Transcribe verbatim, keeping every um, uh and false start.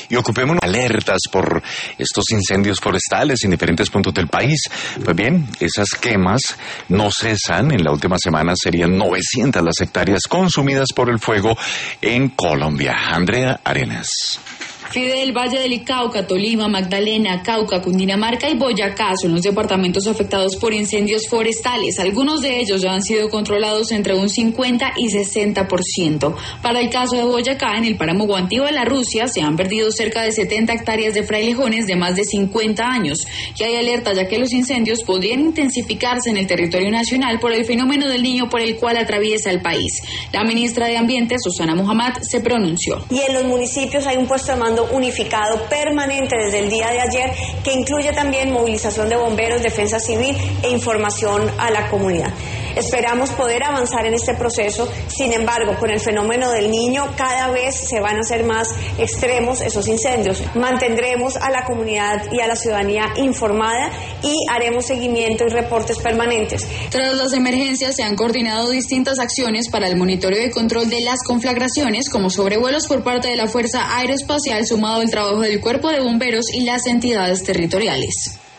y ocupémonos alertas por estos incendios forestales en diferentes puntos del país. Pues bien, esas quemas no cesan. En la última semana serían novecientas las hectáreas consumidas por el fuego en Colombia. Andrea Arenas. Fidel, Valle del Cauca, Tolima, Magdalena, Cauca, Cundinamarca y Boyacá son los departamentos afectados por incendios forestales. Algunos de ellos ya han sido controlados entre un cincuenta y sesenta por ciento. Para el caso de Boyacá, en el páramo Guantío de la Rusia, se han perdido cerca de setenta hectáreas de frailejones de más de cincuenta años. Y hay alerta ya que los incendios podrían intensificarse en el territorio nacional por el fenómeno del Niño por el cual atraviesa el país. La ministra de Ambiente, Susana Muhammad, se pronunció. Y en los municipios hay un puesto de mando unificado permanente desde el día de ayer que incluye también movilización de bomberos, defensa civil e información a la comunidad. Esperamos poder avanzar en este proceso, sin embargo, con el fenómeno del Niño cada vez se van a hacer más extremos esos incendios. Mantendremos a la comunidad y a la ciudadanía informada y haremos seguimiento y reportes permanentes. Tras las emergencias se han coordinado distintas acciones para el monitoreo y control de las conflagraciones, como sobrevuelos por parte de la Fuerza Aeroespacial, sumado al trabajo del Cuerpo de Bomberos y las entidades territoriales.